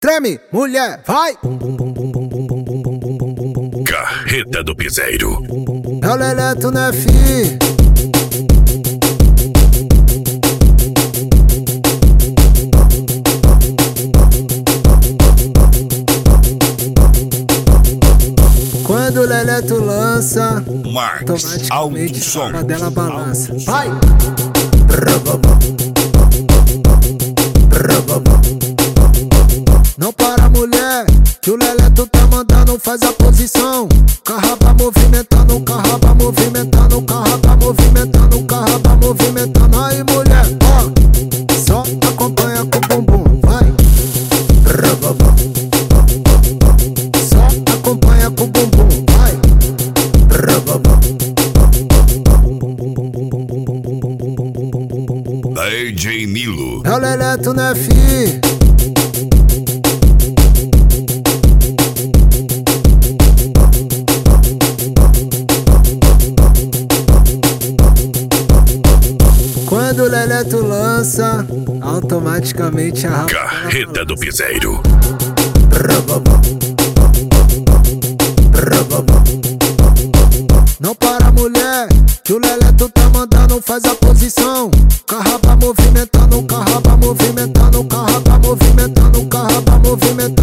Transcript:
treme, mulher, vai! Carreta do Piseiro. É o Leleto, né, fi? Quando o Leleto lança, Max Alto-Som. a dela balança. Vai! Não para, mulher, que o Leleto tá mandando, faz a posição. Carraba movimentando, carraba movimentando, carraba movimentando, carraba movimentando. Aí, mulher, ó, só acompanha com o bumbum, vai. Só acompanha com o bumbum, vai. DJ Nilo. É o Leleto, né, fi? Quando o Leleto lança, automaticamente a Carreta do Piseiro. Não para, mulher, que o Leleto tá mandando, faz a posição. Carraba movimentando, carraba movimentando, carraba movimentando, carraba movimentando.